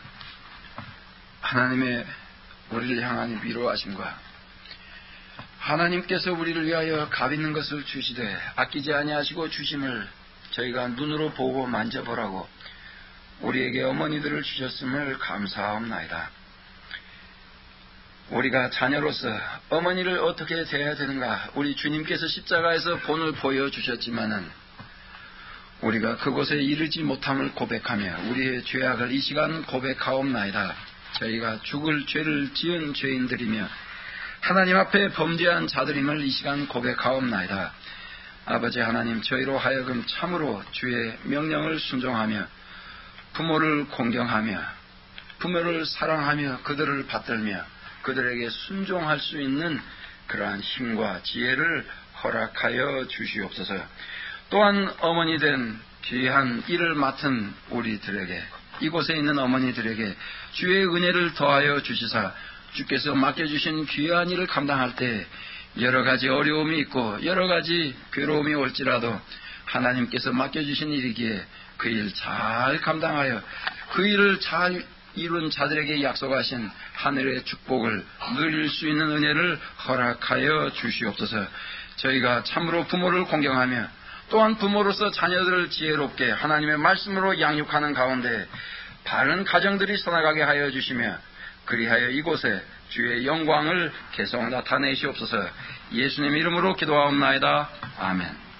[SPEAKER 1] 하나님의 우리를 향한 위로하심과 하나님께서 우리를 위하여 값 있는 것을 주시되 아끼지 아니하시고 주심을 저희가 눈으로 보고 만져보라고 우리에게 어머니들을 주셨음을 감사하옵나이다. 우리가 자녀로서 어머니를 어떻게 대해야 되는가, 우리 주님께서 십자가에서 본을 보여주셨지만은 우리가 그곳에 이르지 못함을 고백하며 우리의 죄악을 이 시간 고백하옵나이다. 저희가 죽을 죄를 지은 죄인들이며 하나님 앞에 범죄한 자들임을 이 시간 고백하옵나이다. 아버지 하나님, 저희로 하여금 참으로 주의 명령을 순종하며 부모를 공경하며 부모를 사랑하며 그들을 받들며 그들에게 순종할 수 있는 그러한 힘과 지혜를 허락하여 주시옵소서. 또한 어머니 된 귀한 일을 맡은 우리들에게, 이곳에 있는 어머니들에게 주의 은혜를 더하여 주시사 주께서 맡겨주신 귀한 일을 감당할 때 여러 가지 어려움이 있고 여러 가지 괴로움이 올지라도 하나님께서 맡겨주신 일이기에 그 일 잘 감당하여 그 일을 잘 이룬 자들에게 약속하신 하늘의 축복을 누릴 수 있는 은혜를 허락하여 주시옵소서. 저희가 참으로 부모를 공경하며 또한 부모로서 자녀들을 지혜롭게 하나님의 말씀으로 양육하는 가운데 바른 가정들이 서나가게 하여 주시며 그리하여 이곳에 주의 영광을 계속 나타내시옵소서. 예수님 이름으로 기도하옵나이다. 아멘.